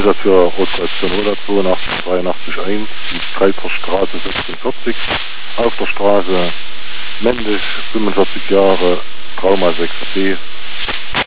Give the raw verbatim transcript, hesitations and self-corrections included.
für Rotkreuz Zenola zweiundachtzig dreiundachtzig eins, die Kreiperstraße sechsundvierzig, auf der Straße männlich, fünfundvierzig Jahre, Trauma sechs C,